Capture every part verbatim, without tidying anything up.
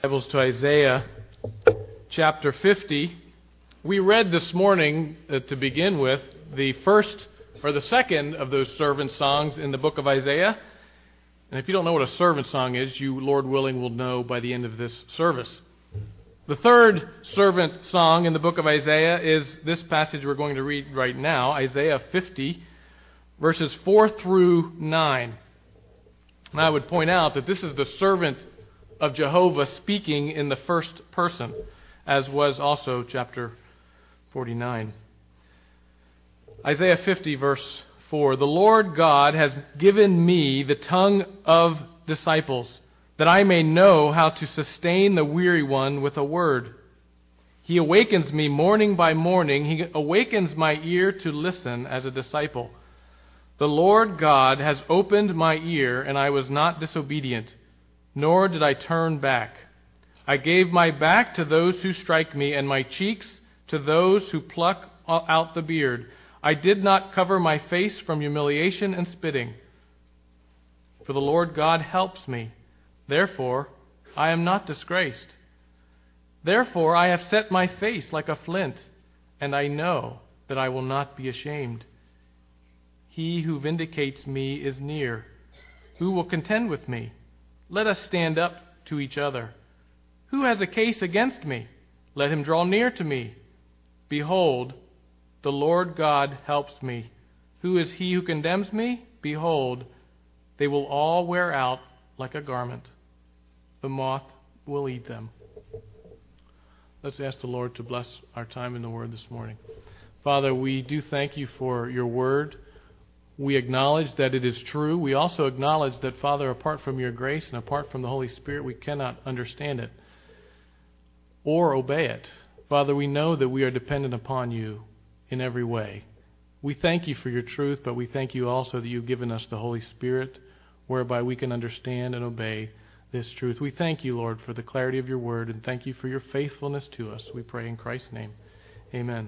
Bibles to Isaiah chapter fifty. We read this morning, uh, to begin with, the first or the second of those servant songs in the book of Isaiah. And if you don't know what a servant song is, you, Lord willing, will know by the end of this service. The third servant song in the book of Isaiah is this passage we're going to read right now, Isaiah fifty, verses four through nine. And I would point out that this is the servant of Jehovah speaking in the first person, as was also chapter forty-nine. Isaiah fifty, verse four. The Lord God has given me the tongue of disciples, that I may know how to sustain the weary one with a word. He awakens me morning by morning. He awakens my ear to listen as a disciple. The Lord God has opened my ear, and I was not disobedient, nor did I turn back. I gave my back to those who strike me, and my cheeks to those who pluck out the beard. I did not cover my face from humiliation and spitting. For the Lord God helps me. Therefore, I am not disgraced. Therefore, I have set my face like a flint, and I know that I will not be ashamed. He who vindicates me is near. Who will contend with me? Let us stand up to each other. Who has a case against me? Let him draw near to me. Behold, the Lord God helps me. Who is he who condemns me? Behold, they will all wear out like a garment. The moth will eat them. Let's ask the Lord to bless our time in the Word this morning. Father, we do thank you for your Word. We acknowledge that it is true. We also acknowledge that, Father, apart from your grace and apart from the Holy Spirit, we cannot understand it or obey it. Father, we know that we are dependent upon you in every way. We thank you for your truth, but we thank you also that you've given us the Holy Spirit, whereby we can understand and obey this truth. We thank you, Lord, for the clarity of your word, and thank you for your faithfulness to us. We pray in Christ's name. Amen.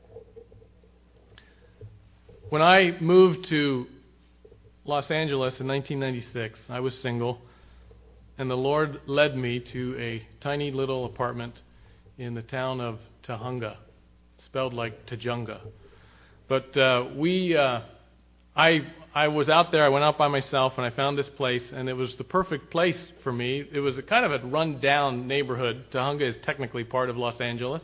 When I moved to Los Angeles in nineteen ninety-six, I was single, and the Lord led me to a tiny little apartment in the town of Tujunga, spelled like Tujunga. But uh, we, uh, I, I was out there. I went out by myself, and I found this place, and it was the perfect place for me. It was a kind of a run-down neighborhood. Tujunga is technically part of Los Angeles.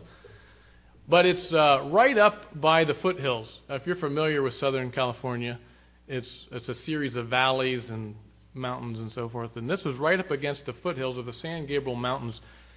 But it's uh, right up by the foothills. Now, if you're familiar with Southern California, it's it's a series of valleys and mountains and so forth. And this was right up against the foothills of the San Gabriel Mountains.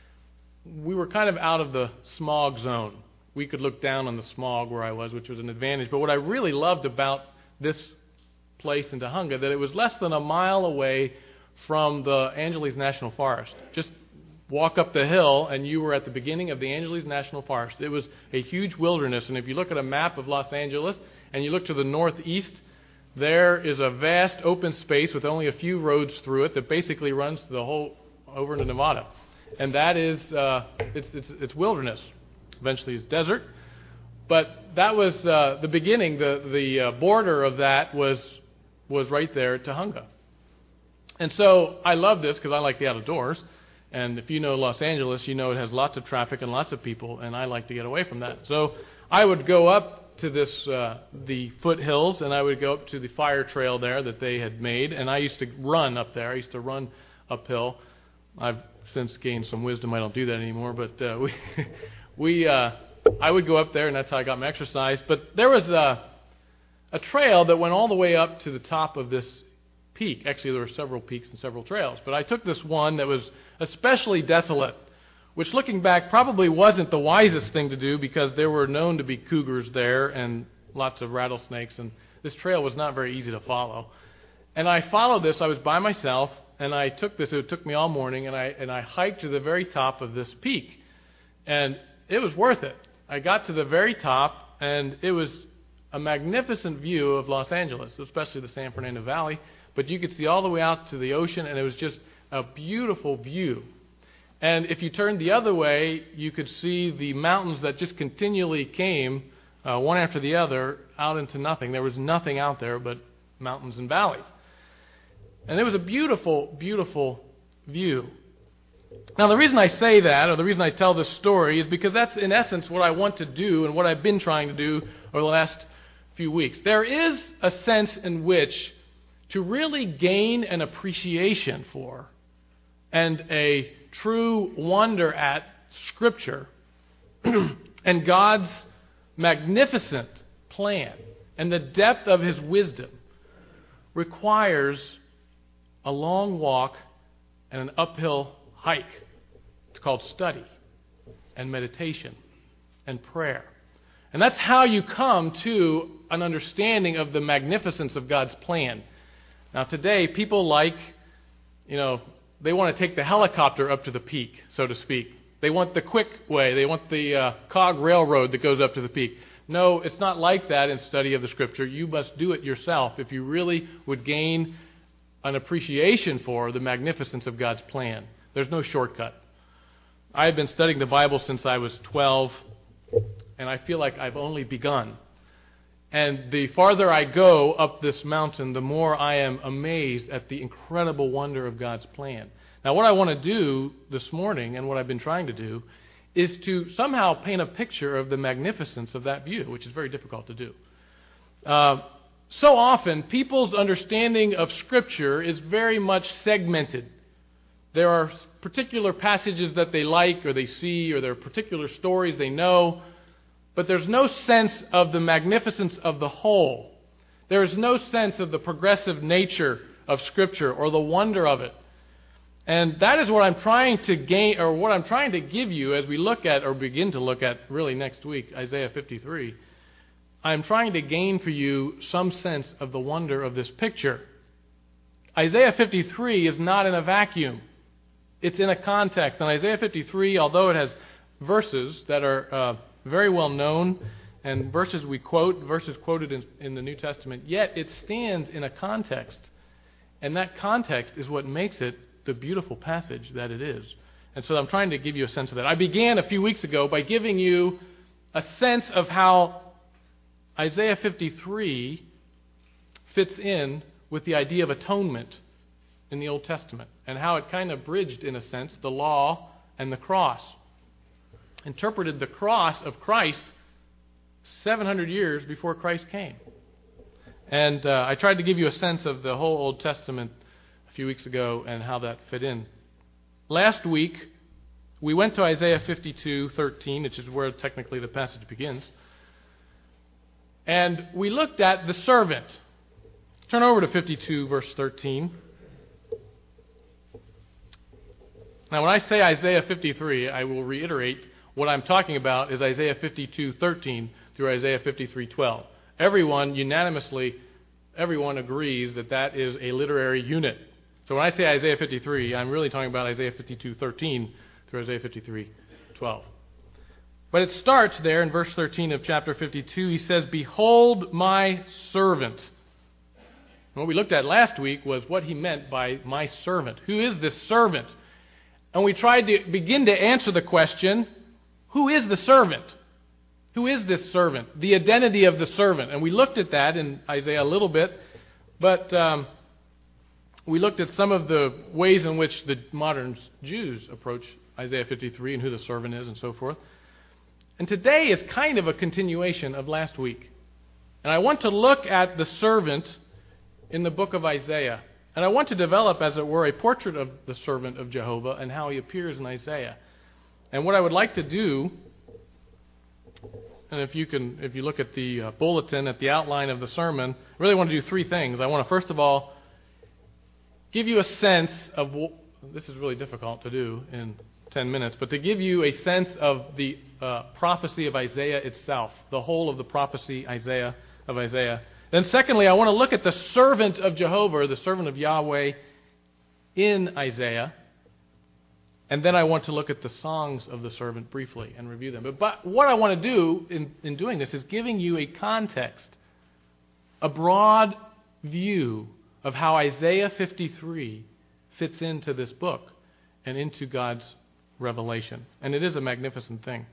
We were kind of out of the smog zone. We could look down on the smog where I was, which was an advantage. But what I really loved about this place in Tujunga, that it was less than a mile away from the Angeles National Forest. Just walk up the hill, and you were at the beginning of the Angeles National Forest. It was a huge wilderness, and if you look at a map of Los Angeles, and you look to the northeast, there is a vast open space with only a few roads through it that basically runs the whole over into Nevada. And that is, uh, it's, it's, it's wilderness. Eventually it's desert. But that was uh, the beginning, the, the uh, border of that was, was right there at Tujunga. And so I love this because I like the outdoors. And if you know Los Angeles, you know it has lots of traffic and lots of people, and I like to get away from that. So I would go up to this uh, the foothills, and I would go up to the fire trail there that they had made, and I used to run up there. I used to run uphill. I've since gained some wisdom. I don't do that anymore, but uh, we we uh, I would go up there, and that's how I got my exercise. But there was a a trail that went all the way up to the top of this peak. Actually, there were several peaks and several trails, but I took this one that was especially desolate, which looking back probably wasn't the wisest thing to do because there were known to be cougars there and lots of rattlesnakes, and this trail was not very easy to follow. And I followed this. I was by myself, and I took this. It took me all morning, and I and I hiked to the very top of this peak, and it was worth it. I got to the very top, and it was a magnificent view of Los Angeles, especially the San Fernando Valley. But you could see all the way out to the ocean, and it was just a beautiful view. And if you turned the other way, you could see the mountains that just continually came, uh, one after the other, out into nothing. There was nothing out there but mountains and valleys. And it was a beautiful, beautiful view. Now, the reason I say that, or the reason I tell this story, is because that's in essence what I want to do and what I've been trying to do over the last few weeks. There is a sense in which to really gain an appreciation for and a true wonder at Scripture and God's magnificent plan and the depth of His wisdom requires a long walk and an uphill hike. It's called study and meditation and prayer. And that's how you come to an understanding of the magnificence of God's plan. Now today, people like, you know, they want to take the helicopter up to the peak, so to speak. They want the quick way. They want the uh, cog railroad that goes up to the peak. No, it's not like that in study of the Scripture. You must do it yourself if you really would gain an appreciation for the magnificence of God's plan. There's no shortcut. I have been studying the Bible since I was twelve, and I feel like I've only begun. And the farther I go up this mountain, the more I am amazed at the incredible wonder of God's plan. Now, what I want to do this morning, and what I've been trying to do, is to somehow paint a picture of the magnificence of that view, which is very difficult to do. Uh, so often, people's understanding of Scripture is very much segmented. There are particular passages that they like or they see, or there are particular stories they know, but there's no sense of the magnificence of the whole. There is no sense of the progressive nature of Scripture or the wonder of it. And that is what I'm trying to gain, or what I'm trying to give you as we look at, or begin to look at really next week, Isaiah fifty-three. I'm trying to gain for you some sense of the wonder of this picture. Isaiah fifty-three is not in a vacuum. It's in a context. And Isaiah fifty-three, although it has verses that are uh, very well known, and verses we quote, verses quoted in, in the New Testament, yet it stands in a context. And that context is what makes it the beautiful passage that it is. And so I'm trying to give you a sense of that. I began a few weeks ago by giving you a sense of how Isaiah fifty-three fits in with the idea of atonement in the Old Testament, and how it kind of bridged, in a sense, the law and the cross. Interpreted the cross of Christ seven hundred years before Christ came. And uh, I tried to give you a sense of the whole Old Testament a few weeks ago and how that fit in. Last week, we went to Isaiah fifty-two thirteen, which is where technically the passage begins. And we looked at the servant. Turn over to fifty-two, verse thirteen. Now, when I say Isaiah fifty-three, I will reiterate what I'm talking about is Isaiah fifty-two thirteen through Isaiah fifty-three twelve. Everyone, unanimously, everyone agrees that that is a literary unit. So when I say Isaiah fifty-three, I'm really talking about Isaiah fifty-two thirteen through Isaiah fifty-three twelve. But it starts there in verse thirteen of chapter fifty-two. He says, "Behold my servant." And what we looked at last week was what he meant by my servant. Who is this servant? And we tried to begin to answer the question, who is the servant? Who is this servant? The identity of the servant. And we looked at that in Isaiah a little bit, but um, we looked at some of the ways in which the modern Jews approach Isaiah fifty-three and who the servant is and so forth. And today is kind of a continuation of last week. And I want to look at the servant in the book of Isaiah. And I want to develop, as it were, a portrait of the servant of Jehovah and how he appears in Isaiah. And what I would like to do, and if you can, if you look at the uh, bulletin, at the outline of the sermon, I really want to do three things. I want to, first of all, give you a sense of, this is really difficult to do in ten minutes, but to give you a sense of the uh, prophecy of Isaiah itself, the whole of the prophecy Isaiah of Isaiah. Then secondly, I want to look at the servant of Jehovah, the servant of Yahweh in Isaiah. And then I want to look at the songs of the servant briefly and review them. But, but what I want to do in, in doing this is giving you a context, a broad view of how Isaiah fifty-three fits into this book and into God's revelation. And it is a magnificent thing.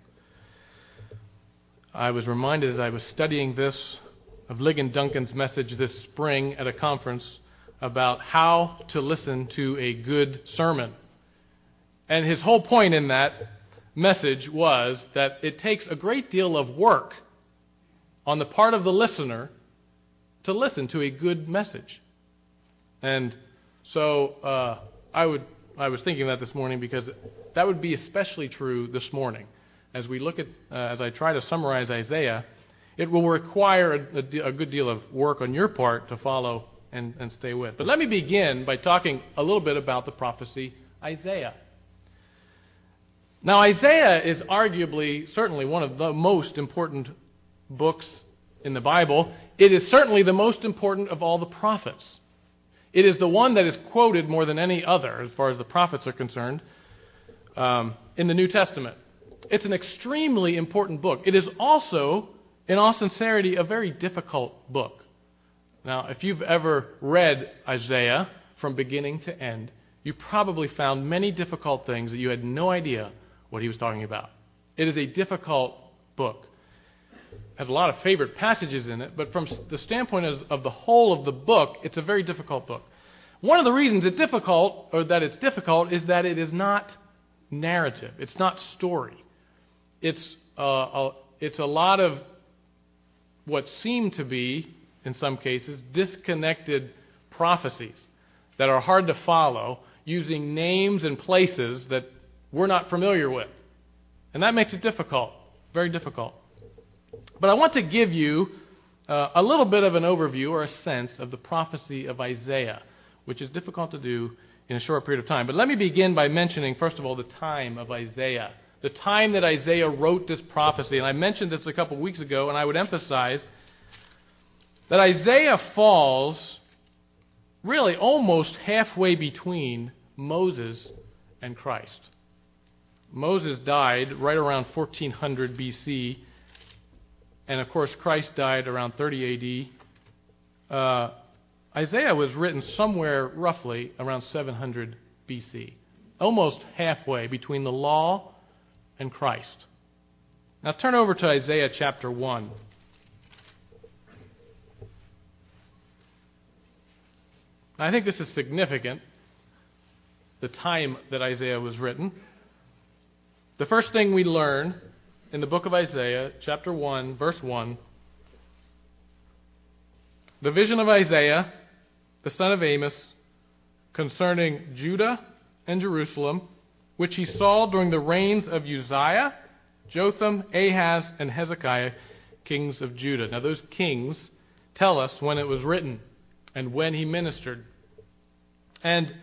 I was reminded as I was studying this of Ligon Duncan's message this spring at a conference about how to listen to a good sermon. And his whole point in that message was that it takes a great deal of work on the part of the listener to listen to a good message. And so uh, I would I was thinking that this morning because that would be especially true this morning. As we look at, uh, as I try to summarize Isaiah, it will require a, a, a good deal of work on your part to follow and, and stay with. But let me begin by talking a little bit about the prophecy Isaiah. Now, Isaiah is arguably, certainly one of the most important books in the Bible. It is certainly the most important of all the prophets. It is the one that is quoted more than any other, as far as the prophets are concerned, um, in the New Testament. It's an extremely important book. It is also, in all sincerity, a very difficult book. Now, if you've ever read Isaiah from beginning to end, you probably found many difficult things that you had no idea what he was talking about. It is a difficult book. It has a lot of favorite passages in it, but from the standpoint of, of the whole of the book, it's a very difficult book. One of the reasons it's difficult, or that it's difficult, is that it is not narrative. It's not story. It's uh, a, it's a lot of what seem to be, in some cases, disconnected prophecies that are hard to follow, using names and places that we're not familiar with. And that makes it difficult, very difficult. But I want to give you uh, a little bit of an overview or a sense of the prophecy of Isaiah, which is difficult to do in a short period of time. But let me begin by mentioning, first of all, the time of Isaiah. The time that Isaiah wrote this prophecy. And I mentioned this a couple of weeks ago, and I would emphasize that Isaiah falls really almost halfway between Moses and Christ. Moses died right around fourteen hundred B C, and of course Christ died around thirty A D. Uh, Isaiah was written somewhere roughly around seven hundred B C, almost halfway between the law and Christ. Now turn over to Isaiah chapter one. I think this is significant, the time that Isaiah was written. The first thing we learn in the book of Isaiah, chapter one, verse one, the vision of Isaiah, the son of Amos, concerning Judah and Jerusalem, which he saw during the reigns of Uzziah, Jotham, Ahaz, and Hezekiah, kings of Judah. Now those kings tell us when it was written and when he ministered. And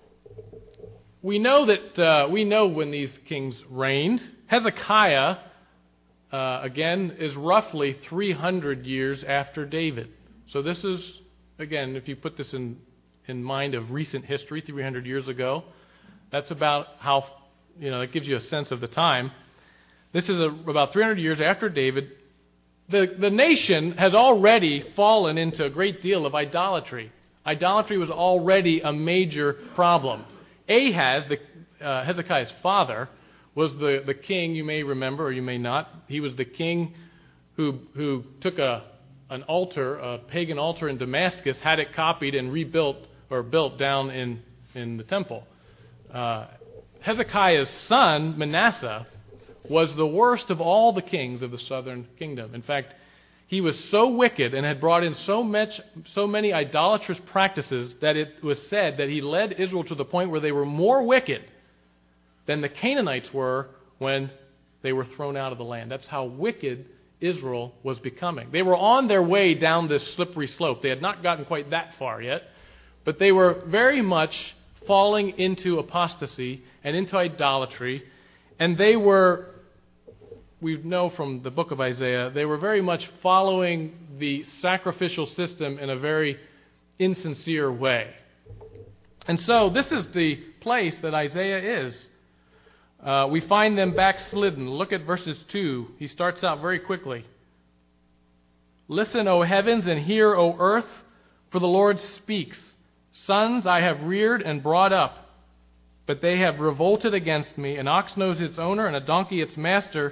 we know that uh, we know when these kings reigned. Hezekiah, uh, again, is roughly three hundred years after David. So this is, again, if you put this in, in mind of recent history, three hundred years ago, that's about how, you know, it gives you a sense of the time. This is a, about three hundred years after David. The, the nation has already fallen into a great deal of idolatry. Idolatry was already a major problem. Ahaz, the, uh, Hezekiah's father, was the, the king, you may remember or you may not. He was the king who who took a an altar, a pagan altar in Damascus, had it copied and rebuilt or built down in, in the temple. Uh, Hezekiah's son, Manasseh, was the worst of all the kings of the southern kingdom. In fact, he was so wicked and had brought in so much, so many idolatrous practices that it was said that he led Israel to the point where they were more wicked than the Canaanites were when they were thrown out of the land. That's how wicked Israel was becoming. They were on their way down this slippery slope. They had not gotten quite that far yet, but they were very much falling into apostasy and into idolatry, and they were, we know from the book of Isaiah, they were very much following the sacrificial system in a very insincere way. And so this is the place that Isaiah is. Uh, we find them backslidden. Look at verses two. He starts out very quickly. Listen, O heavens, and hear, O earth, for the Lord speaks. Sons I have reared and brought up, but they have revolted against me. An ox knows its owner, and a donkey its master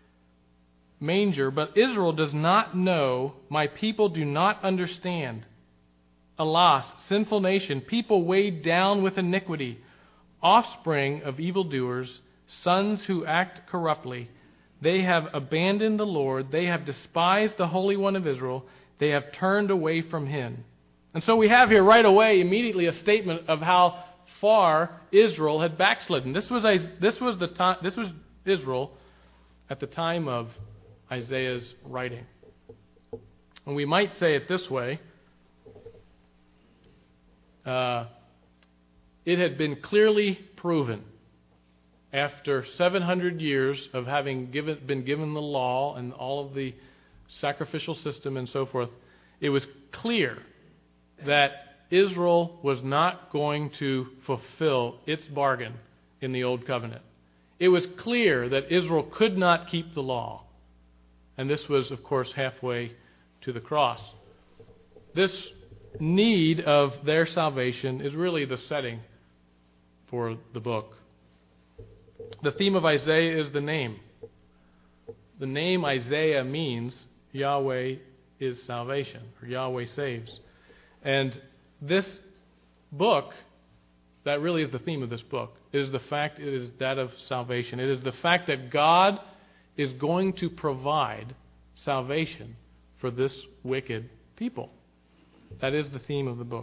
manger, but Israel does not know, my people do not understand. Alas, sinful nation, people weighed down with iniquity, offspring of evildoers, sons who act corruptly. They have abandoned the Lord. They have despised the Holy One of Israel. They have turned away from him. And so we have here right away, immediately, a statement of how far Israel had backslidden. This was a, this was the time, this was Israel at the time of Isaiah's writing. And we might say it this way. Uh, it had been clearly proven after seven hundred years of having given, been given the law and all of the sacrificial system and so forth, it was clear that Israel was not going to fulfill its bargain in the Old Covenant. It was clear that Israel could not keep the law. And this was, of course, halfway to the cross. This need of their salvation is really the setting for the book. The theme of Isaiah is the name. The name Isaiah means Yahweh is salvation, or Yahweh saves. And this book, that really is the theme of this book, is the fact it is that of salvation. It is the fact that God is going to provide salvation for this wicked people. That is the theme of the book.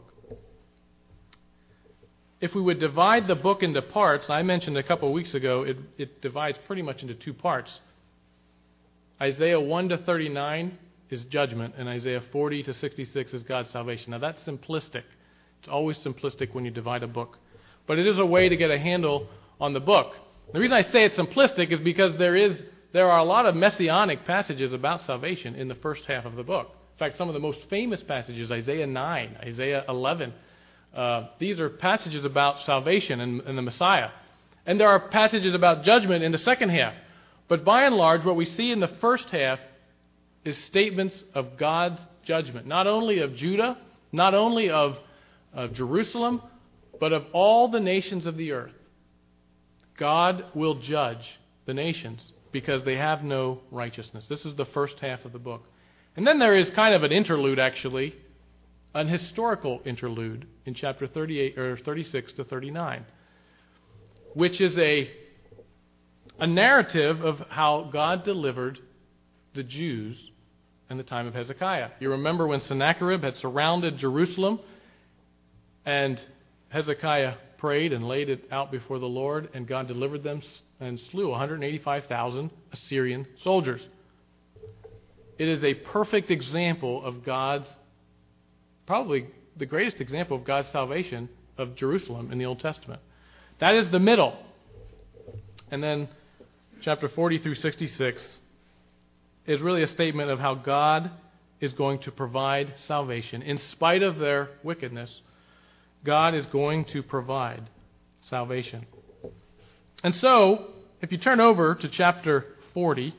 If we would divide the book into parts, I mentioned a couple of weeks ago, it, it divides pretty much into two parts. Isaiah one to thirty-nine is judgment, and Isaiah forty to sixty-six is God's salvation. Now that's simplistic. It's always simplistic when you divide a book. But it is a way to get a handle on the book. The reason I say it's simplistic is because there is there are a lot of messianic passages about salvation in the first half of the book. In fact, some of the most famous passages, Isaiah nine, Isaiah eleven, uh, these are passages about salvation and, and the Messiah. And there are passages about judgment in the second half. But by and large, what we see in the first half is statements of God's judgment, not only of Judah, not only of, of Jerusalem, but of all the nations of the earth. God will judge the nations because they have no righteousness. This is the first half of the book. And then there is kind of an interlude, actually, an historical interlude in chapter thirty-eight or thirty-six to thirty-nine, which is a a narrative of how God delivered the Jews in the time of Hezekiah. You remember when Sennacherib had surrounded Jerusalem, and Hezekiah prayed and laid it out before the Lord, and God delivered them and slew one hundred eighty-five thousand Assyrian soldiers. It is a perfect example of God's, probably the greatest example of God's salvation of Jerusalem in the Old Testament. That is the middle. And then chapter forty through sixty-six is really a statement of how God is going to provide salvation. In spite of their wickedness, God is going to provide salvation. And so, if you turn over to chapter forty,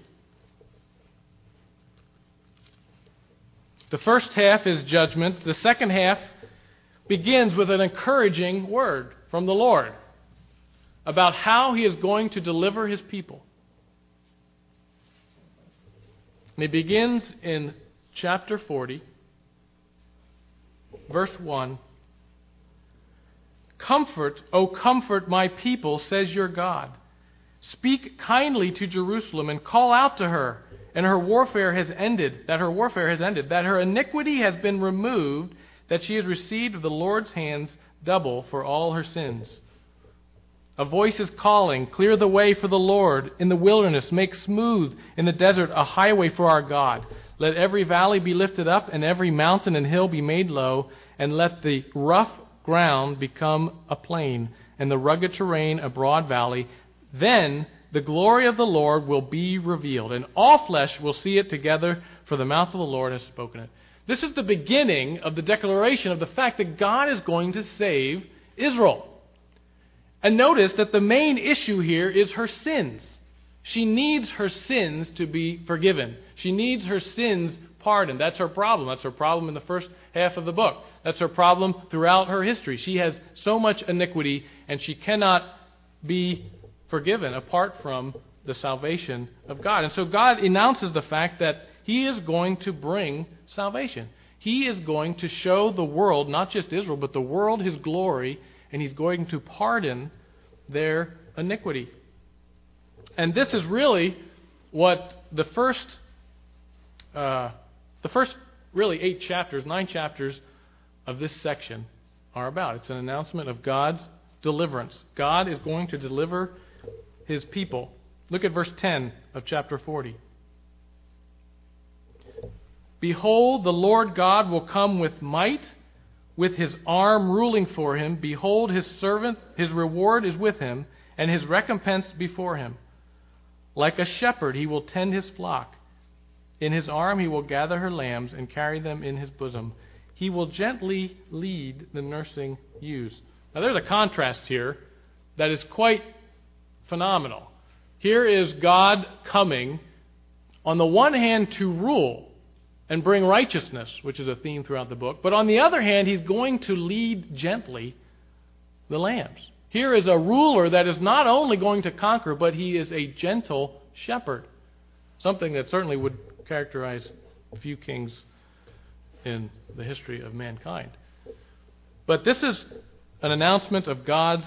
the first half is judgment. The second half begins with an encouraging word from the Lord about how He is going to deliver His people. And it begins in chapter forty, verse one. Comfort, O comfort my people, says your God. Speak kindly to Jerusalem and call out to her, and her warfare has ended, that her warfare has ended, that her iniquity has been removed, that she has received of the Lord's hands double for all her sins. A voice is calling, clear the way for the Lord. In the wilderness, make smooth in the desert a highway for our God. Let every valley be lifted up, and every mountain and hill be made low, and let the rough ground become a plain, and the rugged terrain a broad valley. Then the glory of the Lord will be revealed, and all flesh will see it together, for the mouth of the Lord has spoken it. This is the beginning of the declaration of the fact that God is going to save Israel. And notice that the main issue here is her sins. She needs her sins to be forgiven. She needs her sins pardoned. That's her problem. That's her problem in the first half of the book. That's her problem throughout her history. She has so much iniquity, and she cannot be forgiven apart from the salvation of God. And so God announces the fact that He is going to bring salvation. He is going to show the world, not just Israel, but the world His glory, and He's going to pardon their iniquity. And this is really what the first, uh, the first really eight chapters, nine chapters of this section are about. It's an announcement of God's deliverance. God is going to deliver His people. Look at verse ten of chapter forty. Behold, the Lord God will come with might, with His arm ruling for Him. Behold, His servant, His reward is with Him, and His recompense before Him. Like a shepherd, He will tend His flock. In His arm He will gather her lambs and carry them in His bosom. He will gently lead the nursing ewes. Now there's a contrast here that is quite phenomenal. Here is God coming, on the one hand, to rule and bring righteousness, which is a theme throughout the book. But on the other hand, He's going to lead gently the lambs. Here is a ruler that is not only going to conquer, but He is a gentle shepherd. Something that certainly would characterize few kings in the history of mankind. But this is an announcement of God's,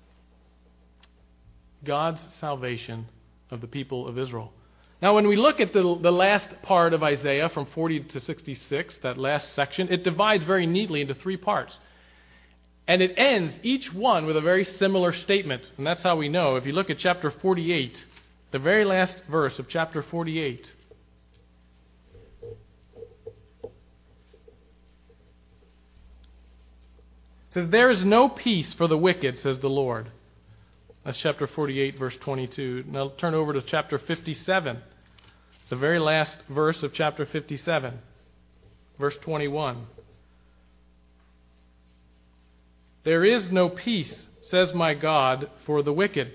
God's salvation of the people of Israel. Now, when we look at the, the last part of Isaiah from forty to sixty-six, that last section, it divides very neatly into three parts. And it ends each one with a very similar statement. And that's how we know. If you look at chapter forty-eight, the very last verse of chapter forty-eight. It says, there is no peace for the wicked, says the Lord. That's chapter forty-eight, verse twenty-two. Now turn over to chapter fifty-seven. The very last verse of chapter fifty-seven, verse twenty-one. There is no peace, says my God, for the wicked.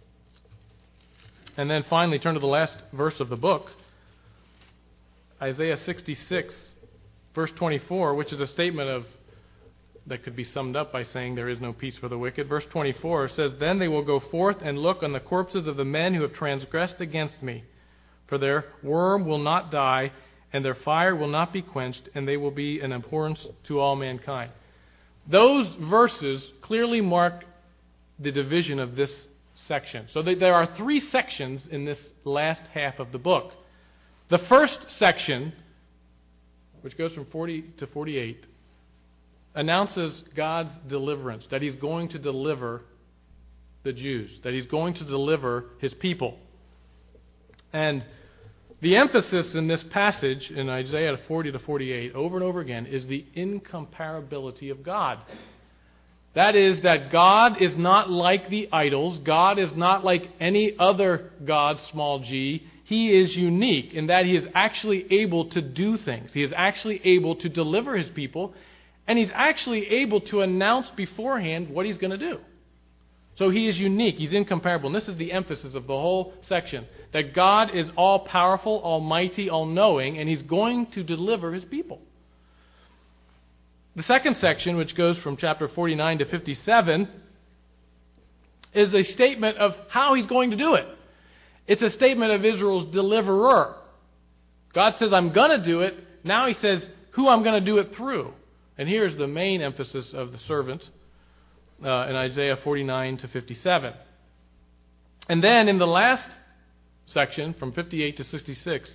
And then finally turn to the last verse of the book, Isaiah sixty-six, verse twenty-four, which is a statement of that could be summed up by saying there is no peace for the wicked. Verse twenty-four says, then they will go forth and look on the corpses of the men who have transgressed against me. For their worm will not die, and their fire will not be quenched, and they will be an abhorrence to all mankind. Those verses clearly mark the division of this section. So there are three sections in this last half of the book. The first section, which goes from forty to forty-eight, announces God's deliverance, that He's going to deliver the Jews, that He's going to deliver His people. And the emphasis in this passage, in Isaiah forty to forty-eight, over and over again, is the incomparability of God. That is, that God is not like the idols. God is not like any other God, small g. He is unique in that He is actually able to do things. He is actually able to deliver His people, and He's actually able to announce beforehand what He's going to do. So He is unique. He's incomparable. And this is the emphasis of the whole section. That God is all-powerful, almighty, all-knowing, and He's going to deliver His people. The second section, which goes from chapter forty-nine to fifty-seven, is a statement of how He's going to do it. It's a statement of Israel's deliverer. God says, I'm going to do it. Now He says, who I'm going to do it through. And here's the main emphasis of the servant uh, in Isaiah forty-nine to fifty-seven. And then in the last section, from fifty-eight to sixty-six,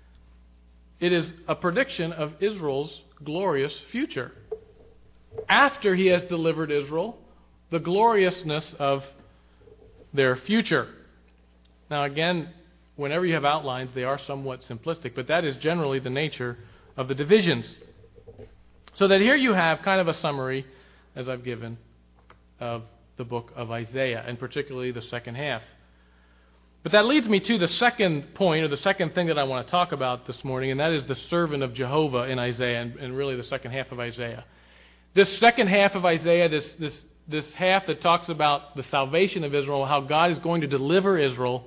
it is a prediction of Israel's glorious future. After He has delivered Israel, the gloriousness of their future. Now again, whenever you have outlines, they are somewhat simplistic, but that is generally the nature of the divisions. So that here you have kind of a summary, as I've given, of the book of Isaiah, and particularly the second half. But that leads me to the second point, or the second thing that I want to talk about this morning, and that is the servant of Jehovah in Isaiah, and, and really the second half of Isaiah. This second half of Isaiah, this, this, this half that talks about the salvation of Israel, how God is going to deliver Israel,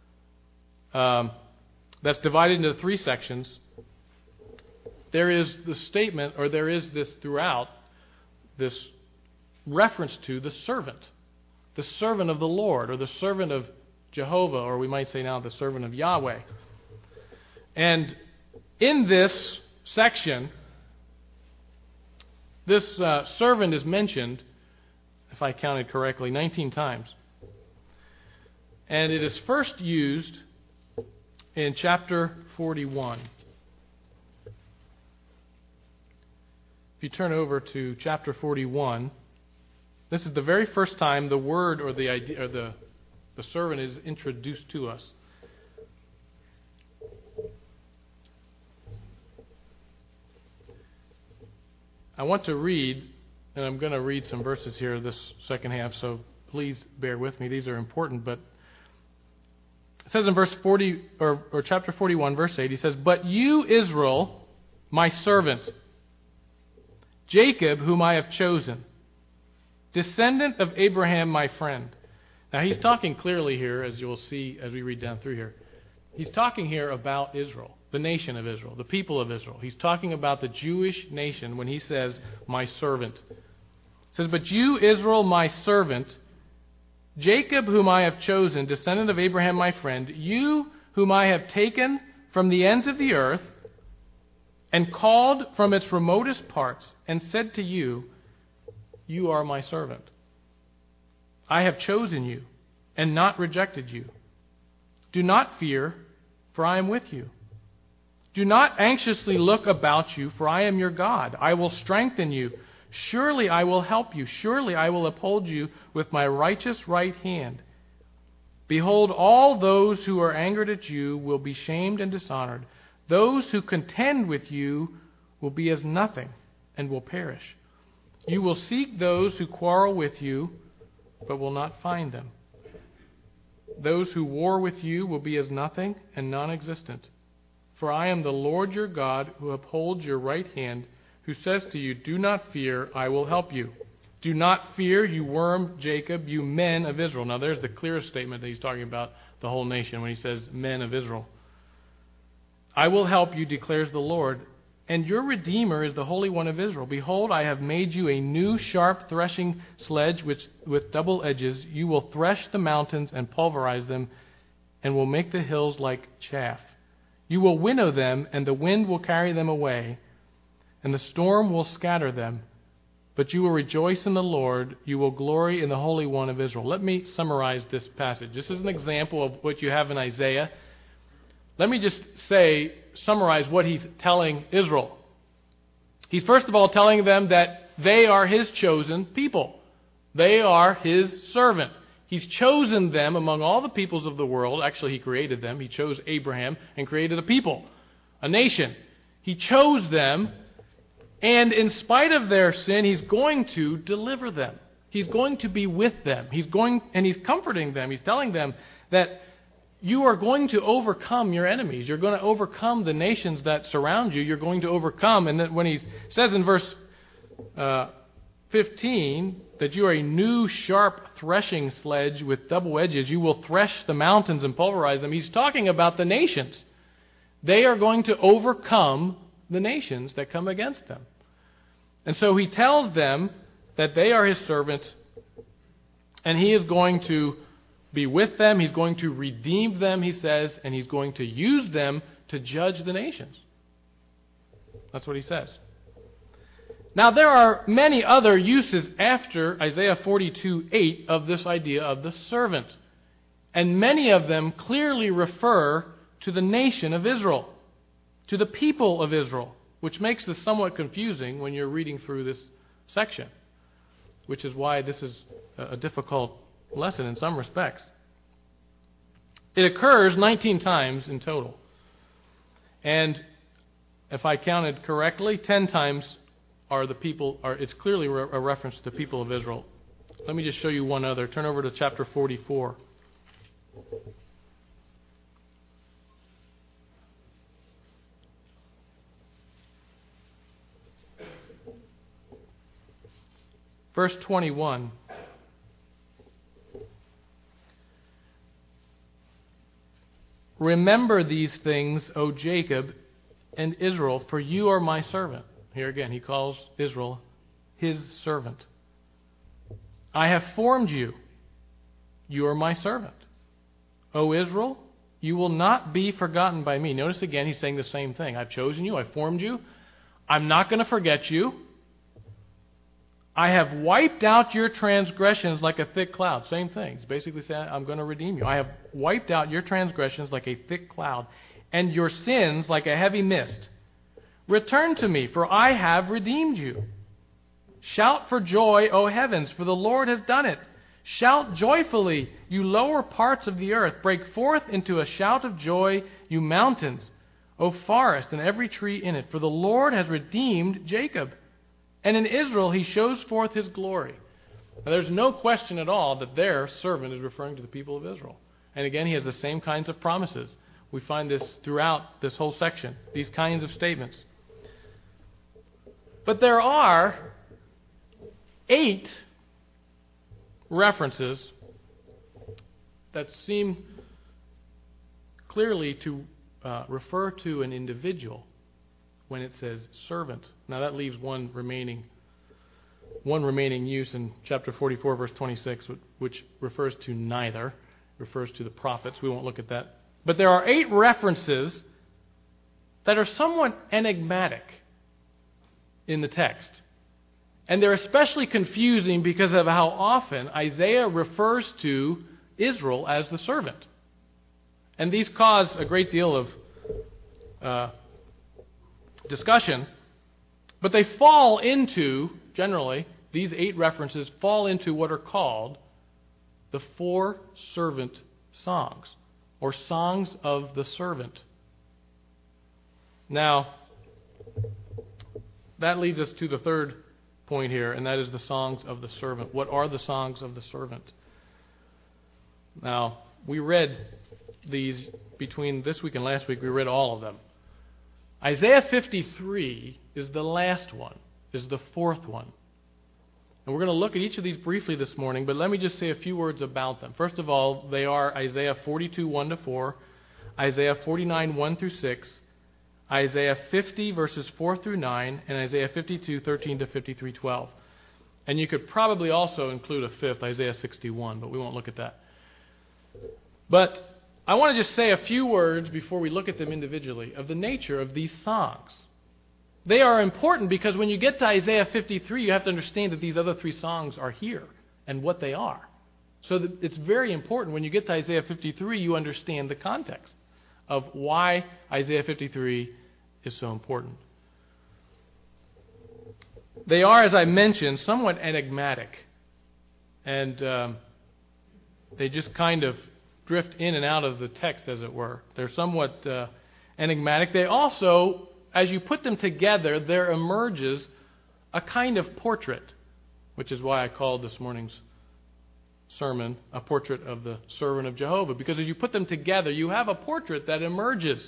um, that's divided into three sections. There is the statement, or there is this throughout, this reference to the servant. The servant of the Lord, or the servant of Jehovah, or we might say now the servant of Yahweh. And in this section, this uh, servant is mentioned, if I counted correctly, nineteen times. And it is first used in chapter forty-one. If you turn over to chapter forty-one, this is the very first time the word or the idea or the, the servant is introduced to us. I want to read, and I'm going to read some verses here this second half, so please bear with me. These are important, but it says in verse forty or, or chapter forty-one, verse eight, he says, "But you, Israel, my servant, Jacob, whom I have chosen, descendant of Abraham, my friend." Now he's talking clearly here, as you will see as we read down through here. He's talking here about Israel, the nation of Israel, the people of Israel. He's talking about the Jewish nation when he says, "my servant." It says, "But you, Israel, my servant, Jacob, whom I have chosen, descendant of Abraham, my friend, you whom I have taken from the ends of the earth and called from its remotest parts, and said to you, you are my servant. I have chosen you and not rejected you. Do not fear, for I am with you. Do not anxiously look about you, for I am your God. I will strengthen you. Surely I will help you. Surely I will uphold you with my righteous right hand. Behold, all those who are angered at you will be shamed and dishonored. Those who contend with you will be as nothing and will perish. You will seek those who quarrel with you, but will not find them. Those who war with you will be as nothing and non-existent. For I am the Lord your God, who upholds your right hand, who says to you, do not fear, I will help you. Do not fear, you worm Jacob, you men of Israel. Now there's the clearest statement that he's talking about the whole nation when he says men of Israel. I will help you, declares the Lord, and your Redeemer is the Holy One of Israel. Behold, I have made you a new sharp threshing sledge which, with double edges. You will thresh the mountains and pulverize them, and will make the hills like chaff. You will winnow them, and the wind will carry them away, and the storm will scatter them. But you will rejoice in the Lord. You will glory in the Holy One of Israel. Let me summarize this passage. This is an example of what you have in Isaiah. Let me just say, summarize what he's telling Israel. He's first of all telling them that they are his chosen people. They are his servant. He's chosen them among all the peoples of the world. Actually, he created them. He chose Abraham and created a people, a nation. He chose them, and in spite of their sin, he's going to deliver them. He's going to be with them. He's going, and he's comforting them. He's telling them that you are going to overcome your enemies. You're going to overcome the nations that surround you. You're going to overcome. And then when he says in verse uh, fifteen that you are a new sharp threshing sledge with double edges, you will thresh the mountains and pulverize them. He's talking about the nations. They are going to overcome the nations that come against them. And so he tells them that they are his servants, and he is going to be with them. He's going to redeem them, he says, and he's going to use them to judge the nations. That's what he says. Now, there are many other uses after Isaiah forty-two eight of this idea of the servant. And many of them clearly refer to the nation of Israel, to the people of Israel, which makes this somewhat confusing when you're reading through this section, which is why this is a difficult lesson in some respects. It occurs nineteen times in total. And if I counted correctly, ten times are the people, are it's clearly a reference to the people of Israel. Let me just show you one other. Turn over to chapter forty-four. Verse twenty-one. Remember these things, O Jacob and Israel, for you are my servant. Here again, he calls Israel his servant. I have formed you. You are my servant. O Israel, you will not be forgotten by me. Notice again, he's saying the same thing. I've chosen you. I've formed you. I'm not going to forget you. I have wiped out your transgressions like a thick cloud. Same thing. It's basically saying, I'm going to redeem you. I have wiped out your transgressions like a thick cloud, and your sins like a heavy mist. Return to me, for I have redeemed you. Shout for joy, O heavens, for the Lord has done it. Shout joyfully, you lower parts of the earth. Break forth into a shout of joy, you mountains, O forest, and every tree in it. For the Lord has redeemed Jacob, and in Israel he shows forth his glory. Now, there's no question at all that their servant is referring to the people of Israel. And again, he has the same kinds of promises. We find this throughout this whole section, these kinds of statements. But there are eight references that seem clearly to uh, refer to an individual when it says servant. Now that leaves one remaining one remaining use in chapter forty-four, verse twenty-six, which refers to neither, refers to the prophets. We won't look at that. But there are eight references that are somewhat enigmatic in the text. And they're especially confusing because of how often Isaiah refers to Israel as the servant. And these cause a great deal of uh, discussion, but they fall into, generally, these eight references fall into what are called the four servant songs, or songs of the servant. Now, that leads us to the third point here, and that is the songs of the servant. What are the songs of the servant? Now, we read these between this week and last week. We read all of them. Isaiah fifty-three is the last one, is the fourth one. And we're going to look at each of these briefly this morning, but let me just say a few words about them. First of all, they are Isaiah forty-two, one to four, Isaiah forty-nine, one through six, Isaiah fifty, verses four through nine, and Isaiah fifty-two, thirteen to fifty-three, twelve. And you could probably also include a fifth, Isaiah sixty-one, but we won't look at that. But I want to just say a few words before we look at them individually of the nature of these songs. They are important because when you get to Isaiah fifty-three, you have to understand that these other three songs are here and what they are. So that it's very important when you get to Isaiah fifty-three, you understand the context of why Isaiah fifty-three is so important. They are, as I mentioned, somewhat enigmatic. And um, they just kind of drift in and out of the text, as it were. They're somewhat uh, enigmatic. They also, as you put them together, there emerges a kind of portrait, which is why I called this morning's sermon a portrait of the servant of Jehovah. Because as you put them together, you have a portrait that emerges.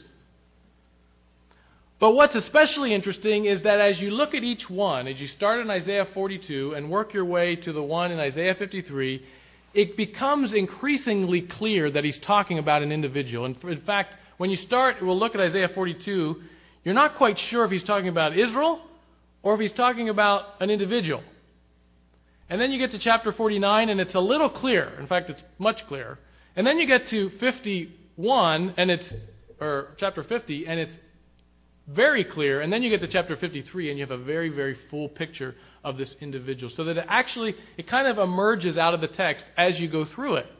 But what's especially interesting is that as you look at each one, as you start in Isaiah forty-two and work your way to the one in Isaiah fifty-three, it becomes increasingly clear that he's talking about an individual. And in fact, when you start, we'll look at Isaiah forty-two, you're not quite sure if he's talking about Israel or if he's talking about an individual. And then you get to chapter forty-nine, and it's a little clearer. In fact, it's much clearer. And then you get to fifty-one, and it's or chapter fifty, and it's very clear. And then you get to chapter fifty-three, and you have a very, very full picture of this individual. So that it actually, it kind of emerges out of the text as you go through it.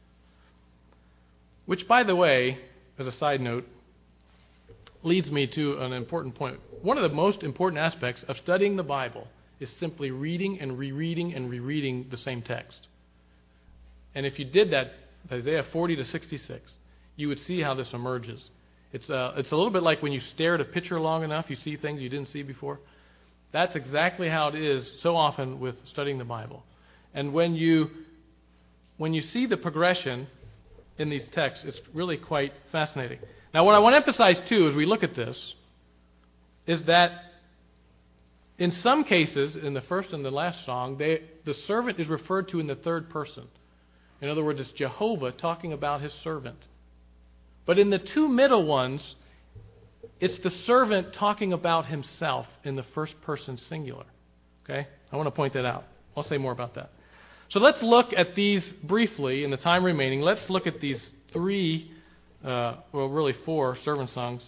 Which, by the way, as a side note, leads me to an important point. One of the most important aspects of studying the Bible is simply reading and rereading and rereading the same text. And if you did that, Isaiah forty to sixty-six, you would see how this emerges. It's a, it's a little bit like when you stare at a picture long enough, you see things you didn't see before. That's exactly how it is so often with studying the Bible. And when you when you see the progression in these texts, it's really quite fascinating. Now, what I want to emphasize, too, as we look at this, is that in some cases, in the first and the last song, they, the servant is referred to in the third person. In other words, it's Jehovah talking about his servant. But in the two middle ones, it's the servant talking about himself in the first person singular. Okay? I want to point that out. I'll say more about that. So let's look at these briefly in the time remaining. Let's look at these three, uh, well, really four servant songs.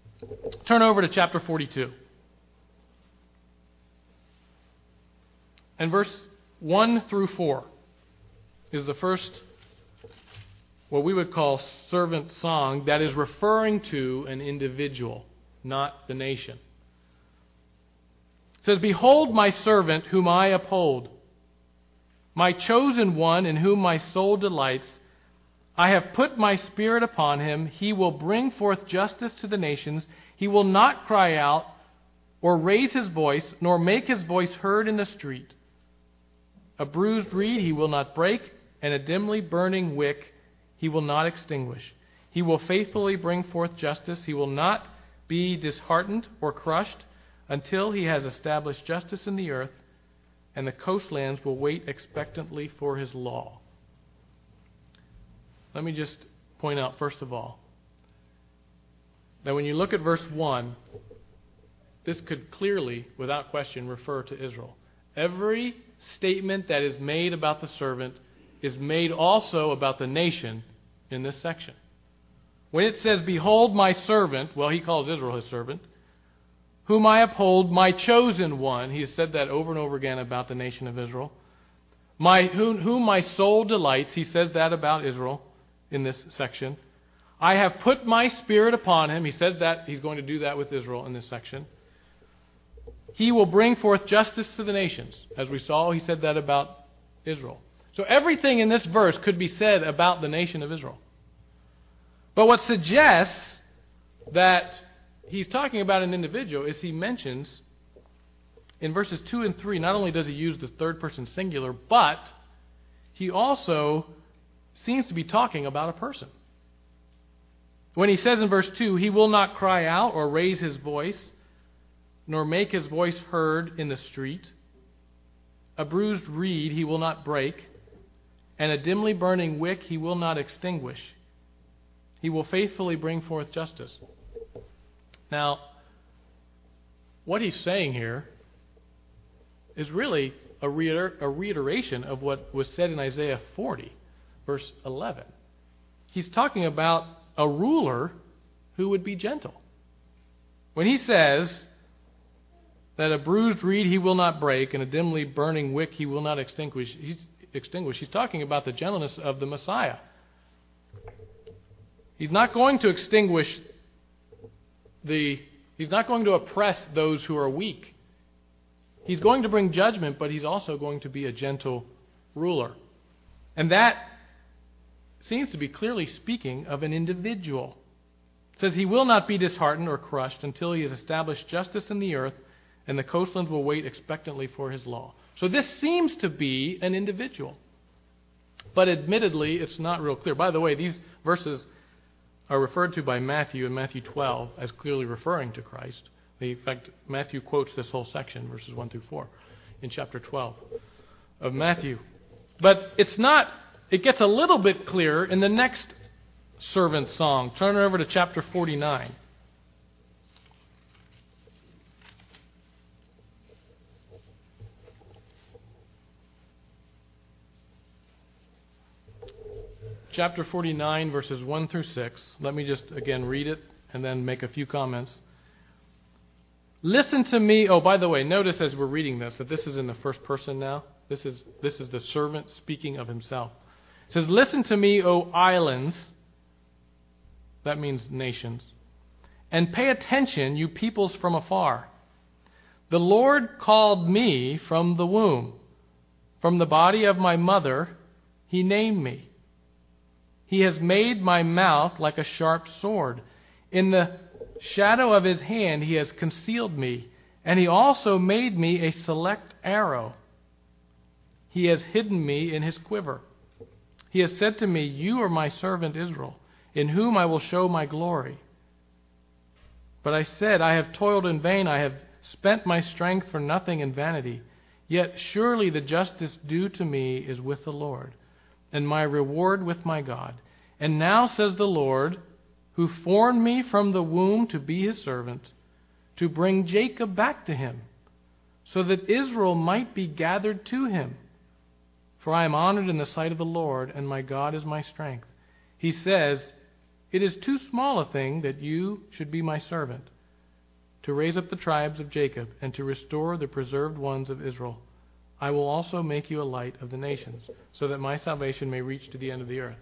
Turn over to chapter forty-two. And verse one through four is the first, what we would call servant song, that is referring to an individual, not the nation. It says, "Behold my servant whom I uphold, my chosen one in whom my soul delights. I have put my spirit upon him. He will bring forth justice to the nations. He will not cry out or raise his voice, nor make his voice heard in the street. A bruised reed he will not break, and a dimly burning wick he will not extinguish. He will faithfully bring forth justice. He will not be disheartened or crushed until he has established justice in the earth, and the coastlands will wait expectantly for his law." Let me just point out, first of all, that when you look at verse one, this could clearly, without question, refer to Israel. Every statement that is made about the servant is made also about the nation in this section. When it says, "Behold my servant," well, he calls Israel his servant, "whom I uphold, my chosen one," he has said that over and over again about the nation of Israel. My, whom, whom my soul delights, he says that about Israel in this section. "I have put my spirit upon him," he says that he's going to do that with Israel in this section. "He will bring forth justice to the nations." As we saw, he said that about Israel. So everything in this verse could be said about the nation of Israel. But what suggests that he's talking about an individual is he mentions in verses two and three, not only does he use the third person singular, but he also seems to be talking about a person. When he says in verse two, "He will not cry out or raise his voice, nor make his voice heard in the street. A bruised reed he will not break, and a dimly burning wick he will not extinguish. He will faithfully bring forth justice." Now, what he's saying here is really a, reiter- a reiteration of what was said in Isaiah forty, verse eleven. He's talking about a ruler who would be gentle. When he says that a bruised reed he will not break, and a dimly burning wick he will not extinguish, he's, extinguish, he's talking about the gentleness of the Messiah. He's not going to extinguish the, he's not going to oppress those who are weak. He's going to bring judgment, but he's also going to be a gentle ruler. And that seems to be clearly speaking of an individual. It says, "He will not be disheartened or crushed until he has established justice in the earth, and the coastlands will wait expectantly for his law." So this seems to be an individual. But admittedly, it's not real clear. By the way, these verses are referred to by Matthew in Matthew twelve as clearly referring to Christ. In fact, Matthew quotes this whole section, verses one through four, in chapter twelve of Matthew. But it's not, it gets a little bit clearer in the next servant song. Turn over to chapter forty-nine. Chapter forty-nine, verses one through six. Let me just again read it and then make a few comments. "Listen to me." Oh, by the way, notice as we're reading this that this is in the first person now. This is this is the servant speaking of himself. It says, "Listen to me, O islands." That means nations. "And pay attention, you peoples from afar. The Lord called me from the womb. From the body of my mother, He named me. He has made my mouth like a sharp sword. In the shadow of His hand He has concealed me, and He also made me a select arrow. He has hidden me in His quiver. He has said to me, 'You are my servant Israel, in whom I will show my glory.' But I said, 'I have toiled in vain. I have spent my strength for nothing in vanity. Yet surely the justice due to me is with the Lord, and my reward with my God. And now, says the Lord, who formed me from the womb to be His servant, to bring Jacob back to Him, so that Israel might be gathered to Him. For I am honored in the sight of the Lord, and my God is my strength. He says, it is too small a thing that you should be my servant, to raise up the tribes of Jacob, and to restore the preserved ones of Israel. I will also make you a light of the nations, so that my salvation may reach to the end of the earth.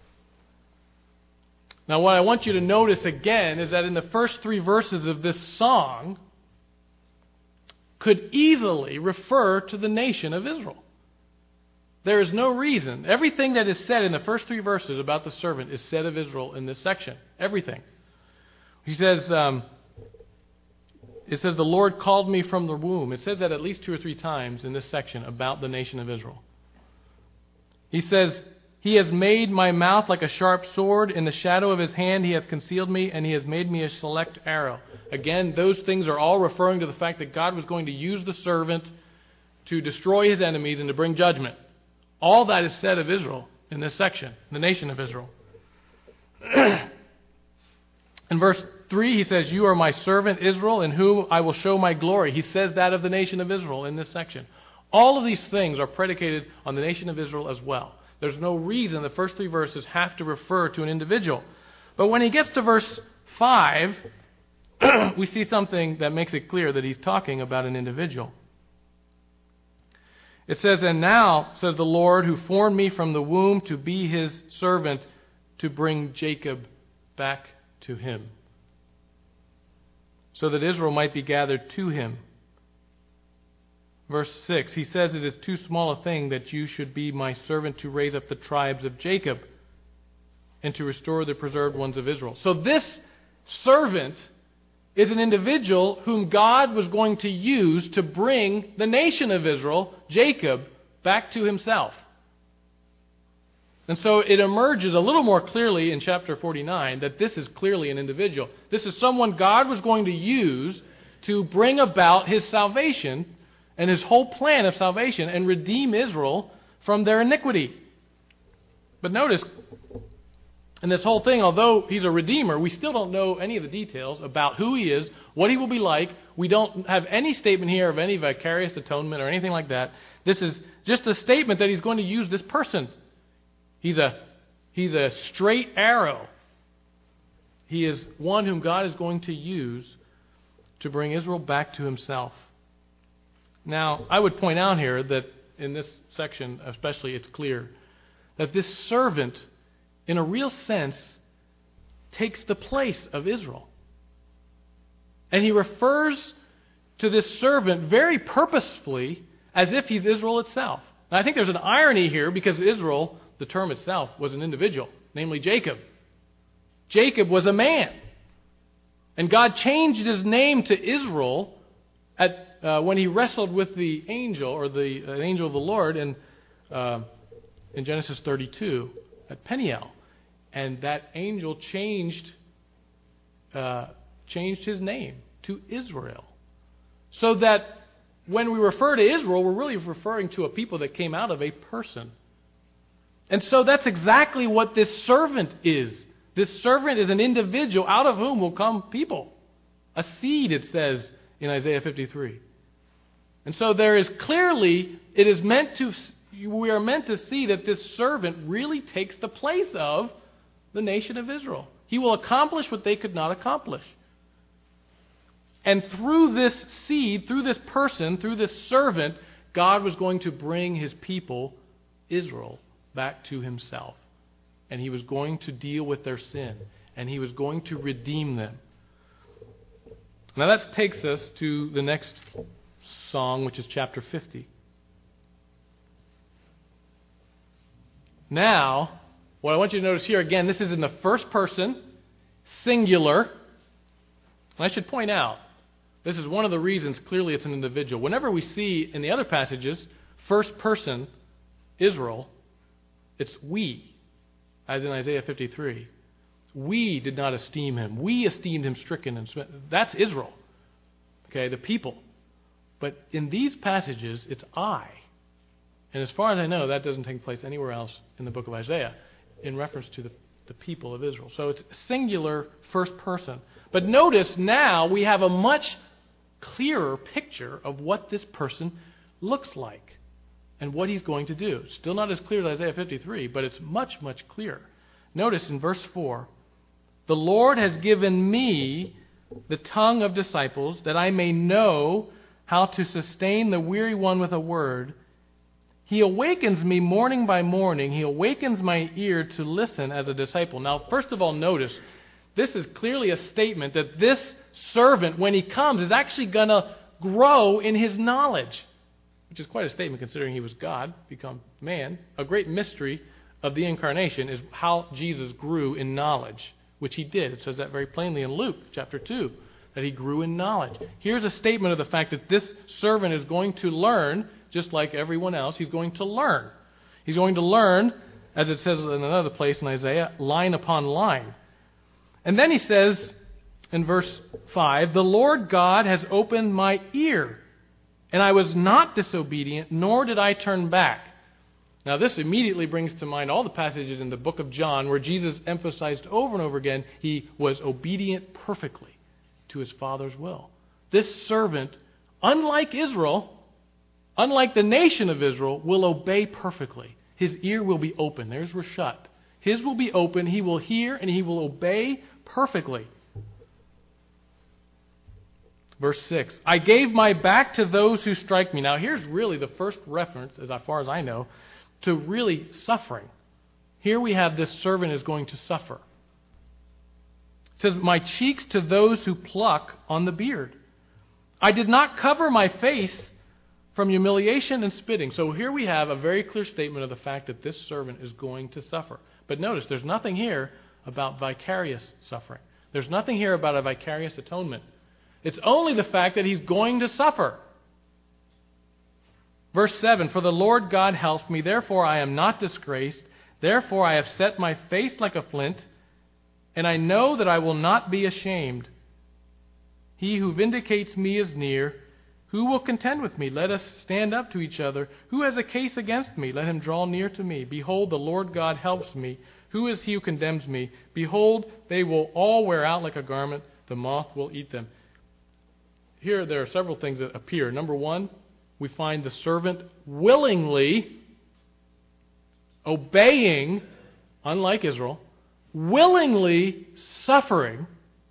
Now, what I want you to notice again is that in the first three verses of this song could easily refer to the nation of Israel. There is no reason. Everything that is said in the first three verses about the servant is said of Israel in this section. Everything. He says, um, it says, the Lord called me from the womb. It says that at least two or three times in this section about the nation of Israel. He says, He has made my mouth like a sharp sword. In the shadow of His hand He hath concealed me, and He has made me a select arrow. Again, those things are all referring to the fact that God was going to use the servant to destroy His enemies and to bring judgment. All that is said of Israel in this section, the nation of Israel. In verse three, he says, You are my servant Israel, in whom I will show my glory. He says that of the nation of Israel in this section. All of these things are predicated on the nation of Israel as well. There's no reason the first three verses have to refer to an individual. But when he gets to verse five, we see something that makes it clear that he's talking about an individual. It says, And now, says the Lord, who formed me from the womb to be His servant, to bring Jacob back to Him, so that Israel might be gathered to Him. Verse six, he says, It is too small a thing that you should be my servant to raise up the tribes of Jacob and to restore the preserved ones of Israel. So this servant is an individual whom God was going to use to bring the nation of Israel, Jacob, back to Himself. And so it emerges a little more clearly in chapter forty-nine that this is clearly an individual. This is someone God was going to use to bring about His salvation and His whole plan of salvation and redeem Israel from their iniquity. But notice, in this whole thing, although He's a redeemer, we still don't know any of the details about who He is, what He will be like. We don't have any statement here of any vicarious atonement or anything like that. This is just a statement that He's going to use this person. He's a, he's a straight arrow. He is one whom God is going to use to bring Israel back to Himself. Now, I would point out here that in this section especially, it's clear that this servant, in a real sense, takes the place of Israel. And he refers to this servant very purposefully as if he's Israel itself. Now, I think there's an irony here because Israel, the term itself, was an individual, namely Jacob. Jacob was a man. And God changed his name to Israel at uh, when He wrestled with the angel, or the uh, angel of the Lord, in, uh, in Genesis thirty-two at Peniel. And that angel changed uh, changed his name to Israel. So that when we refer to Israel, we're really referring to a people that came out of a person. And so that's exactly what this servant is. This servant is an individual out of whom will come people. A seed, it says in Isaiah fifty-three. And so there is clearly, it is meant to, we are meant to see that this servant really takes the place of the nation of Israel. He will accomplish what they could not accomplish. And through this seed, through this person, through this servant, God was going to bring His people, Israel, back to Himself. And He was going to deal with their sin. And He was going to redeem them. Now that takes us to the next song, which is chapter fifty. Now, what I want you to notice here, again, this is in the first person, singular. And I should point out, this is one of the reasons clearly it's an individual. Whenever we see in the other passages, first person, Israel, it's we, as in Isaiah fifty-three. We did not esteem Him. We esteemed Him stricken and smitten. That's Israel. Okay, the people. But in these passages, it's I. And as far as I know, that doesn't take place anywhere else in the book of Isaiah in reference to the, the people of Israel. So it's singular first person. But notice now we have a much clearer picture of what this person looks like and what he's going to do. Still not as clear as Isaiah fifty-three, but it's much, much clearer. Notice in verse four, The Lord has given me the tongue of disciples, that I may know how to sustain the weary one with a word He awakens me morning by morning. He awakens my ear to listen as a disciple. Now, first of all, notice, this is clearly a statement that this servant, when he comes, is actually going to grow in his knowledge, which is quite a statement considering he was God, become man. A great mystery of the incarnation is how Jesus grew in knowledge, which he did. It says that very plainly in Luke chapter two, that he grew in knowledge. Here's a statement of the fact that this servant is going to learn, just like everyone else. He's going to learn. He's going to learn, as it says in another place in Isaiah, line upon line. And then he says in verse five, the Lord God has opened my ear, and I was not disobedient, nor did I turn back. Now, this immediately brings to mind all the passages in the book of John where Jesus emphasized over and over again he was obedient perfectly to his Father's will. This servant, unlike Israel, unlike the nation of Israel, will obey perfectly. His ear will be open. There's Rashat. His will be open. He will hear and he will obey perfectly. Verse six, I gave my back to those who strike me. Now, here's really the first reference, as far as I know, to really suffering. Here we have this servant is going to suffer. It says, my cheeks to those who pluck on the beard. I did not cover my face from humiliation and spitting. So here we have a very clear statement of the fact that this servant is going to suffer. But notice, there's nothing here about vicarious suffering. There's nothing here about a vicarious atonement. It's only the fact that he's going to suffer. Verse seven, for the Lord God helps me, therefore I am not disgraced. Therefore I have set my face like a flint, and I know that I will not be ashamed. He who vindicates me is near. Who will contend with me? Let us stand up to each other. Who has a case against me? Let him draw near to me. Behold, the Lord God helps me. Who is he who condemns me? Behold, they will all wear out like a garment. The moth will eat them. Here there are several things that appear. Number one, we find the servant willingly obeying, unlike Israel, willingly suffering,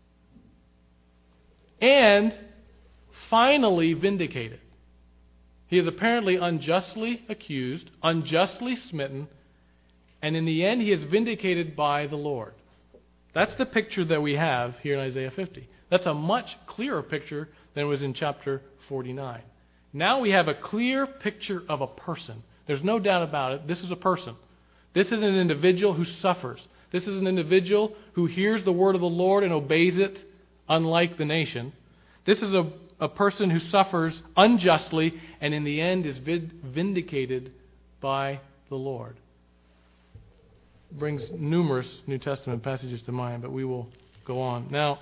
and finally vindicated. He is apparently unjustly accused, unjustly smitten, and in the end he is vindicated by the Lord. That's the picture that we have here in Isaiah fifty. That's a much clearer picture than was in chapter forty-nine. Now we have a clear picture of a person. There's no doubt about it. This is a person. This is an individual who suffers. This is an individual who hears the word of the Lord and obeys it, unlike the nation. This is a, a person who suffers unjustly and in the end is vid- vindicated by the Lord. Brings numerous New Testament passages to mind, but we will go on. Now,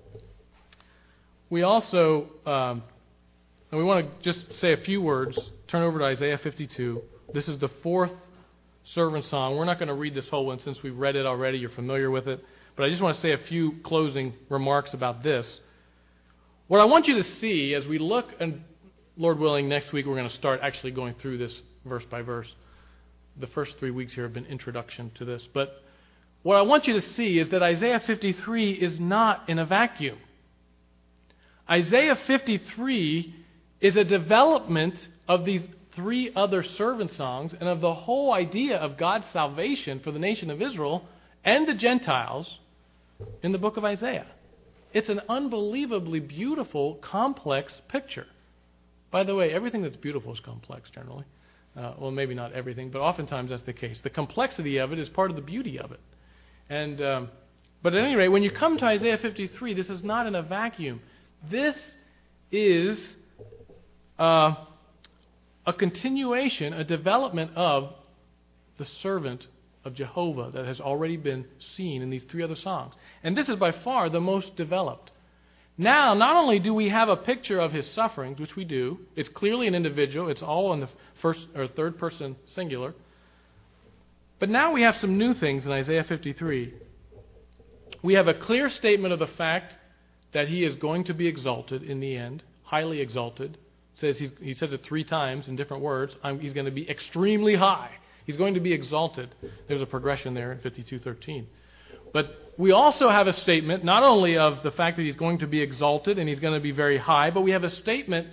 we also... Um, And we want to just say a few words. Turn over to Isaiah fifty-two. This is the fourth servant song. We're not going to read this whole one since we've read it already. You're familiar with it. But I just want to say a few closing remarks about this. What I want you to see as we look, and Lord willing, next week we're going to start actually going through this verse by verse. The first three weeks here have been introduction to this. But what I want you to see is that Isaiah fifty-three is not in a vacuum. Isaiah fifty-three is a development of these three other servant songs and of the whole idea of God's salvation for the nation of Israel and the Gentiles in the book of Isaiah. It's an unbelievably beautiful, complex picture. By the way, everything that's beautiful is complex generally. Uh, well, maybe not everything, but oftentimes that's the case. The complexity of it is part of the beauty of it. And um, but at any rate, when you come to Isaiah fifty-three, this is not in a vacuum. This is Uh, a continuation, a development of the servant of Jehovah that has already been seen in these three other songs. And this is by far the most developed. Now, not only do we have a picture of his sufferings, which we do, it's clearly an individual, it's all in the first or third person singular, but now we have some new things in Isaiah fifty-three. We have a clear statement of the fact that he is going to be exalted in the end, highly exalted. Says he's, he says it three times in different words. I'm, he's going to be extremely high. He's going to be exalted. There's a progression there in fifty-two thirteen. But we also have a statement not only of the fact that he's going to be exalted and he's going to be very high, but we have a statement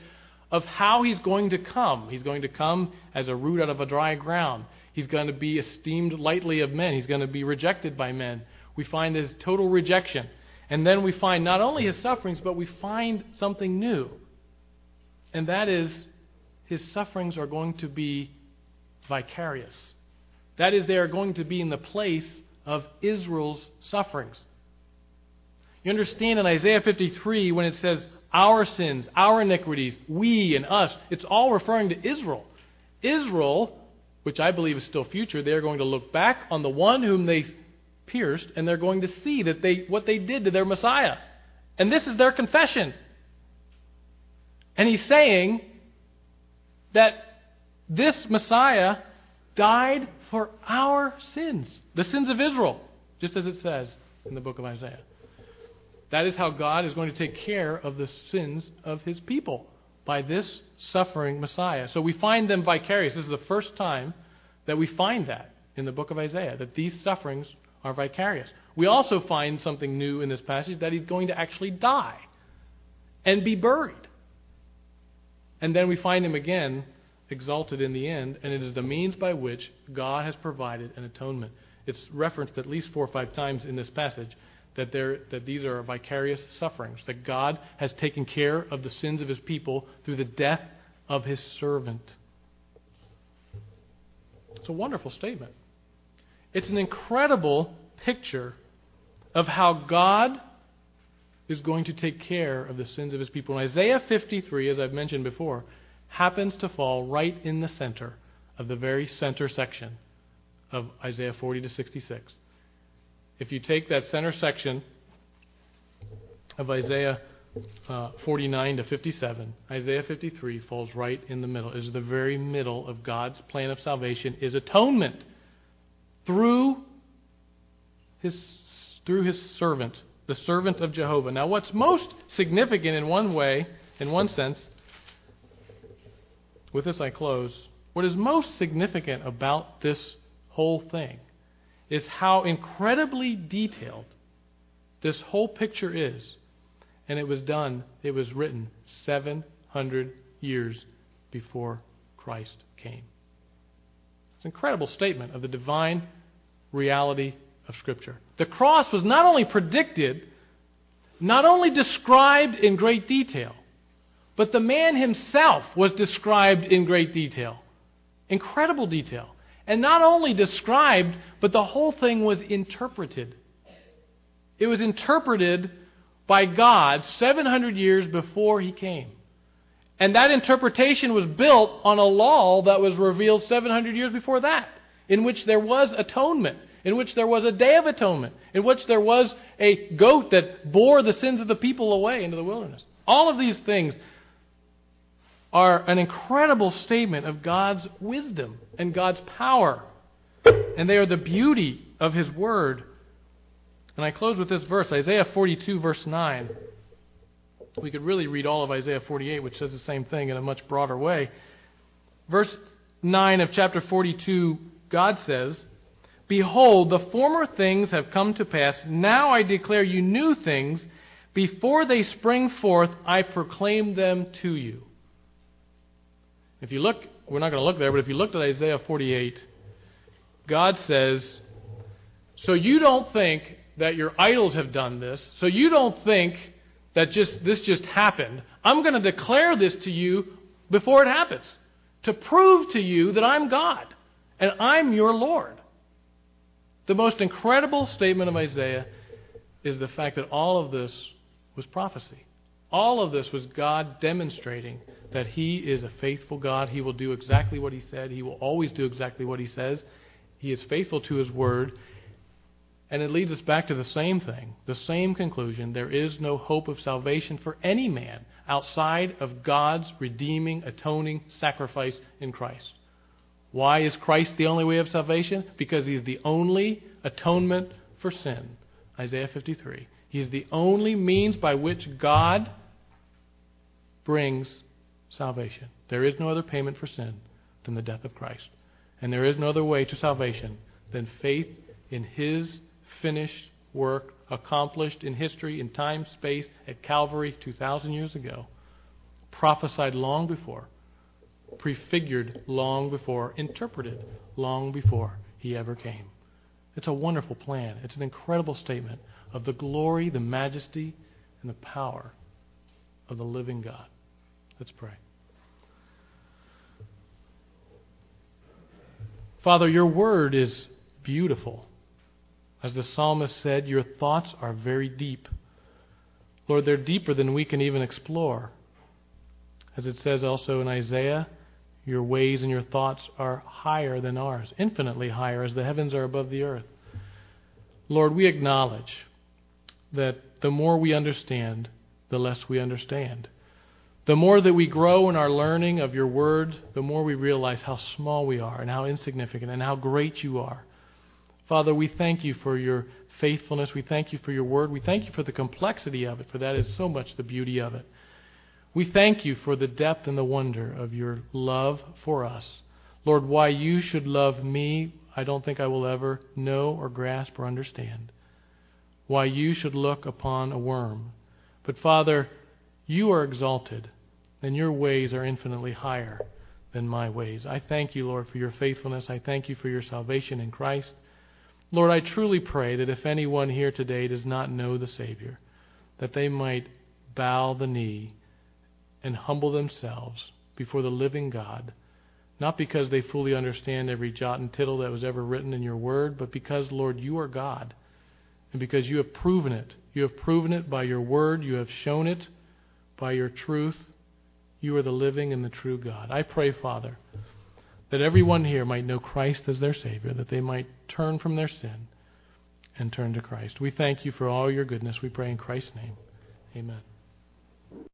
of how he's going to come. He's going to come as a root out of a dry ground. He's going to be esteemed lightly of men. He's going to be rejected by men. We find his total rejection. And then we find not only his sufferings, but we find something new. And that is, his sufferings are going to be vicarious. That is, they are going to be in the place of Israel's sufferings. You understand in Isaiah fifty-three when it says, our sins, our iniquities, we and us, it's all referring to Israel. Israel, which I believe is still future, they're going to look back on the one whom they pierced, and they're going to see that they what they did to their Messiah. And this is their confession. And he's saying that this Messiah died for our sins, the sins of Israel, just as it says in the book of Isaiah. That is how God is going to take care of the sins of his people, by this suffering Messiah. So we find them vicarious. This is the first time that we find that in the book of Isaiah, that these sufferings are vicarious. We also find something new in this passage, that he's going to actually die and be buried. And then we find him again exalted in the end, and it is the means by which God has provided an atonement. It's referenced at least four or five times in this passage that there that these are vicarious sufferings, that God has taken care of the sins of his people through the death of his servant. It's a wonderful statement. It's an incredible picture of how God is going to take care of the sins of his people. And Isaiah fifty-three, as I've mentioned before, happens to fall right in the center of the very center section of Isaiah forty to sixty-six. If you take that center section of Isaiah uh, forty-nine to fifty-seven, Isaiah fifty-three falls right in the middle. It is the very middle of God's plan of salvation, is atonement through his through his servant, the servant of Jehovah. Now, what's most significant in one way, in one sense, with this I close, what is most significant about this whole thing is how incredibly detailed this whole picture is. And it was done, it was written seven hundred years before Christ came. It's an incredible statement of the divine reality of Scripture. The cross was not only predicted, not only described in great detail, but the man himself was described in great detail. Incredible detail. And not only described, but the whole thing was interpreted. It was interpreted by God seven hundred years before he came. And that interpretation was built on a law that was revealed seven hundred years before that, in which there was atonement, in which there was a day of atonement, in which there was a goat that bore the sins of the people away into the wilderness. All of these things are an incredible statement of God's wisdom and God's power. And they are the beauty of his word. And I close with this verse, Isaiah forty-two, verse nine. We could really read all of Isaiah forty-eight, which says the same thing in a much broader way. Verse nine of chapter forty-two, God says, "Behold, the former things have come to pass. Now I declare you new things. Before they spring forth, I proclaim them to you." If you look, we're not going to look there, but if you looked at Isaiah forty-eight, God says, so you don't think that your idols have done this, so you don't think that just this just happened. I'm going to declare this to you before it happens, to prove to you that I'm God, and I'm your Lord. The most incredible statement of Isaiah is the fact that all of this was prophecy. All of this was God demonstrating that he is a faithful God. He will do exactly what he said. He will always do exactly what he says. He is faithful to his word. And it leads us back to the same thing, the same conclusion. There is no hope of salvation for any man outside of God's redeeming, atoning sacrifice in Christ. Why is Christ the only way of salvation? Because he's the only atonement for sin. Isaiah fifty-three. He is the only means by which God brings salvation. There is no other payment for sin than the death of Christ. And there is no other way to salvation than faith in his finished work accomplished in history, in time, space, at Calvary two thousand years ago, prophesied long before, prefigured long before, interpreted long before he ever came. It's a wonderful plan. It's an incredible statement of the glory, the majesty, and the power of the living God. Let's pray. Father, your word is beautiful. As the psalmist said, your thoughts are very deep. Lord, they're deeper than we can even explore. As it says also in Isaiah, your ways and your thoughts are higher than ours, infinitely higher, as the heavens are above the earth. Lord, we acknowledge that the more we understand, the less we understand. The more that we grow in our learning of your word, the more we realize how small we are and how insignificant and how great you are. Father, we thank you for your faithfulness. We thank you for your word. We thank you for the complexity of it, for that is so much the beauty of it. We thank you for the depth and the wonder of your love for us. Lord, why you should love me, I don't think I will ever know or grasp or understand. Why you should look upon a worm. But Father, you are exalted, and your ways are infinitely higher than my ways. I thank you, Lord, for your faithfulness. I thank you for your salvation in Christ. Lord, I truly pray that if anyone here today does not know the Savior, that they might bow the knee and humble themselves before the living God, not because they fully understand every jot and tittle that was ever written in your word, but because, Lord, you are God, and because you have proven it. You have proven it by your word. You have shown it by your truth. You are the living and the true God. I pray, Father, that everyone here might know Christ as their Savior, that they might turn from their sin and turn to Christ. We thank you for all your goodness. We pray in Christ's name. Amen.